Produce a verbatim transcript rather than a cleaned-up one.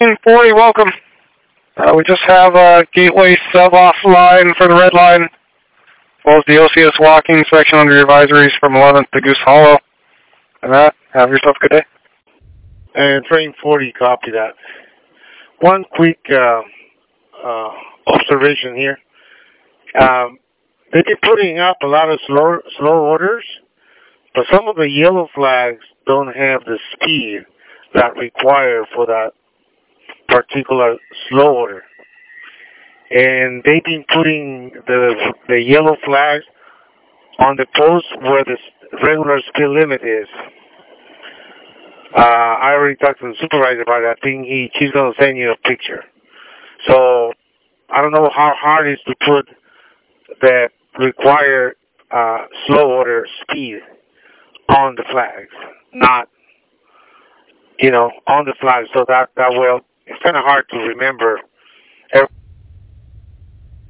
forty, welcome. Uh, we just have a gateway sub offline for the red line, as well as the O C S walking section under your advisories from eleventh to Goose Hollow. And that, have yourself a good day. And train forty, copy that. One quick uh, uh, observation here. Um, they've been putting up a lot of slow, slow orders, but some of the yellow flags don't have the speed that required for that particular slow order. And they've been putting the the yellow flags on the post where the regular speed limit is. Uh, I already talked to the supervisor about that thing. He he's gonna send you a picture. So I don't know how hard it is to put the required uh, slow order speed on the flags, not you know on the flags. So that that will it's kind of hard to remember.